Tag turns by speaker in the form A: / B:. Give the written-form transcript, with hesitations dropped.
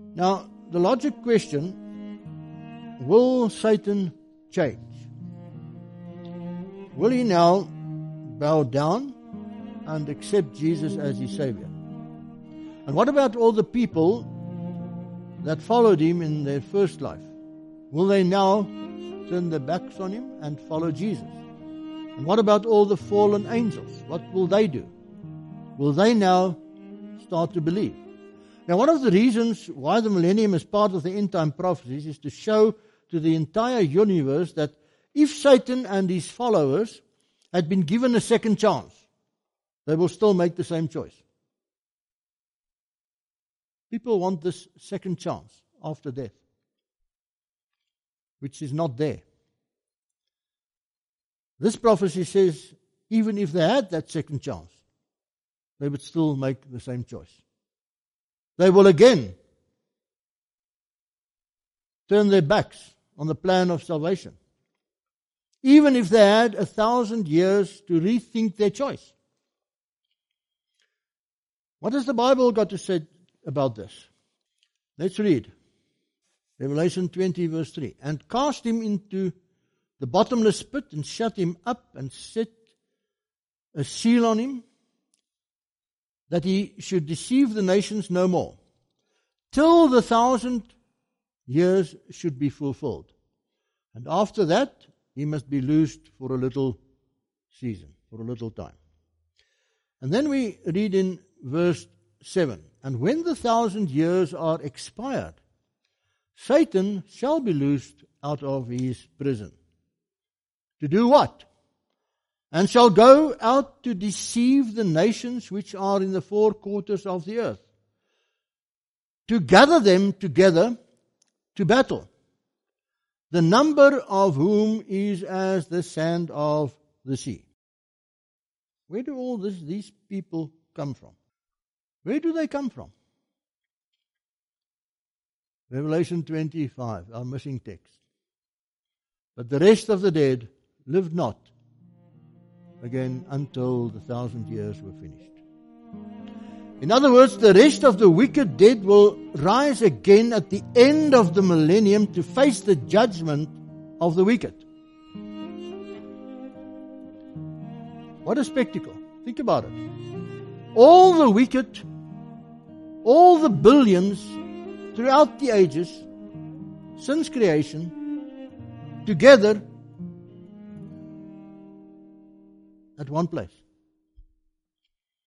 A: Now, the logic question, will Satan change? Will he now bow down and accept Jesus as his Savior? And what about all the people that followed him in their first life? Will they now turn their backs on him and follow Jesus? And what about all the fallen angels? What will they do? Will they now start to believe? Now, one of the reasons why the millennium is part of the end time prophecies is to show to the entire universe that if Satan and his followers had been given a second chance, they will still make the same choice. People want this second chance after death, which is not there. This prophecy says even if they had that second chance, they would still make the same choice. They will again turn their backs on the plan of salvation, even if they had 1,000 years to rethink their choice. What has the Bible got to say about this? Let's read. Revelation 20 verse 3. And cast him into the bottomless pit and shut him up and set a seal on him, that he should deceive the nations no more, till the 1,000 years should be fulfilled. And after that, he must be loosed for a little season, for a little time. And then we read in verse 7, and when the 1,000 years are expired, Satan shall be loosed out of his prison. To do what? And shall go out to deceive the nations which are in the four quarters of the earth, to gather them together to battle, the number of whom is as the sand of the sea. Where do all these people come from? Where do they come from? Revelation 25, our missing text. But the rest of the dead lived not again until the 1,000 years were finished. In other words, the rest of the wicked dead will rise again at the end of the millennium to face the judgment of the wicked. What a spectacle. Think about it. All the wicked, all the billions throughout the ages, since creation, together at one place.